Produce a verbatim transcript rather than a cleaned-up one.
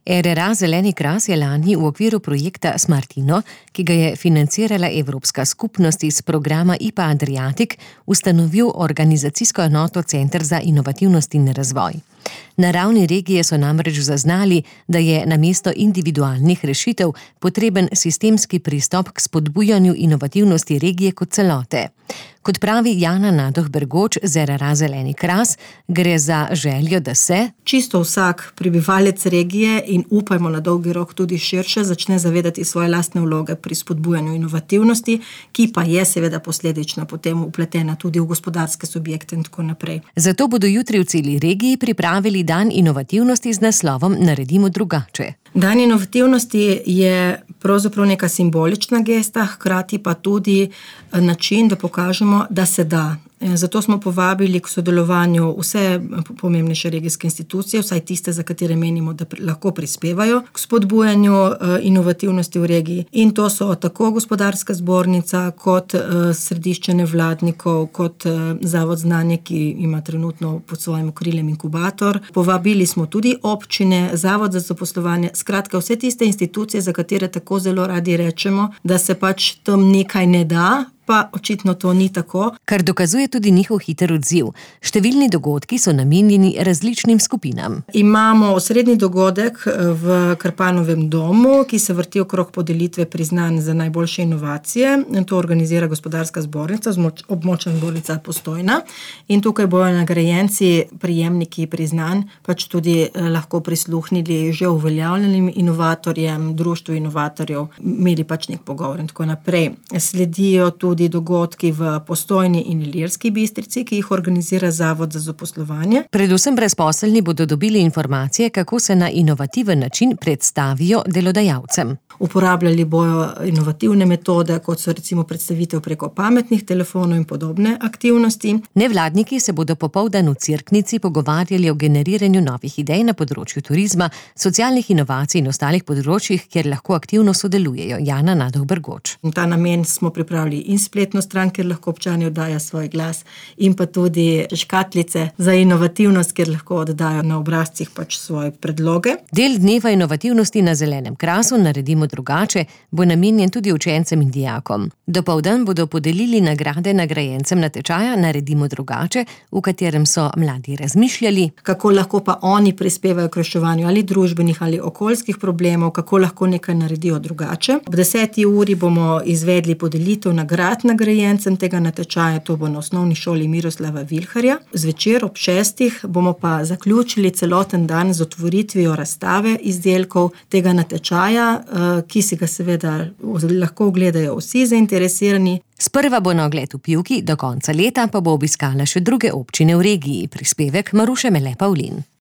R R A Zeleni kras je lani v okviru projekta Smartino, ki ga je financirala Evropska skupnost iz programa I P A Adriatic, ustanovil organizacijsko enoto Center za inovativnost in razvoj. Na ravni regije so namreč zaznali, da je namesto individualnih rešitev potreben sistemski pristop k spodbujanju inovativnosti regije kot celote. Kot pravi Jana Nadoh-Bergoč z R R A Zeleni kras, gre za željo, da se čisto vsak prebivalec regije in upajmo na dolgi rok tudi širše začne zavedati svoje lastne vloge pri spodbujanju inovativnosti, ki pa je seveda posledično potem vpletena tudi v gospodarske subjekte in tako naprej. Zato bodo jutri v celi regiji pripravili dan inovativnosti z naslovom Naredimo drugače. Dan inovativnosti je pravzaprav neka simbolična gesta, hkrati pa tudi način, da pokažemo, da se da. Zato smo povabili k sodelovanju vse pomembnejše regijske institucije, vsaj tiste, za katere menimo, da lahko prispevajo k spodbujanju inovativnosti v regiji. In to so tako gospodarska zbornica, kot središče nevladnikov, kot Zavod Znanje, ki ima trenutno pod svojim okriljem inkubator. Povabili smo tudi občine, Zavod za zaposlovanje, skratka vse tiste institucije, za katere tako zelo radi rečemo, da se pač tam nekaj ne da, pa očitno to ni tako. Kar dokazuje tudi njihov hiter odziv. Številni dogodki so namenjeni različnim skupinam. Imamo osrednji dogodek v Krpanovem domu, ki se vrti okrog podelitve priznanj za najboljše inovacije. To organizira gospodarska zbornica, območna zbornica Postojna. In tukaj bojo nagrajenci, prijemniki priznanj, pač tudi lahko prisluhnili že uveljavljenim inovatorjem, društvu inovatorjev, imeli pač nek pogovor in tako naprej. Sledijo tudi tudi dogodki v Postojni in Ilirski Bistrici, ki jih organizira Zavod za zaposlovanje. Predvsem brezposelni bodo dobili informacije, kako se na inovativen način predstavijo delodajalcem. Uporabljali bojo inovativne metode, kot so recimo predstavitev preko pametnih telefonov in podobne aktivnosti. Nevladniki se bodo popoldan v Cerknici pogovarjali o generiranju novih idej na področju turizma, socialnih inovacij in ostalih področjih, kjer lahko aktivno sodelujejo. Jana Nadoh-Bergoč. In ta namen smo pripravili in spletno stran, kjer lahko občani oddajo svoj glas, in pa tudi škatlice za inovativnost, kjer lahko oddajo na obrazcih pač svoje predloge. Del dneva inovativnosti na Zelenem krasu Naredimo drugače bo namenjen tudi učencem in dijakom. Dopoldan bodo podelili nagrade nagrajencem natečaja Naredimo drugače, v katerem so mladi razmišljali, kako lahko pa oni prispevajo k reševanju ali družbenih ali okoljskih problemov, kako lahko nekaj naredijo drugače. Ob deseti uri bomo izvedli podelitev nagrad nagrajencem tega natečaja, to bo na osnovni šoli Miroslava Vilharja. Zvečer ob šestih bomo pa zaključili celoten dan z otvoritvijo razstave izdelkov tega natečaja, ki si ga seveda lahko ogledajo vsi zainteresirani. Sprva bo na ogled v Pivki, do konca leta pa bo obiskala še druge občine v regiji. Prispevek Maruše Mele Pavlin.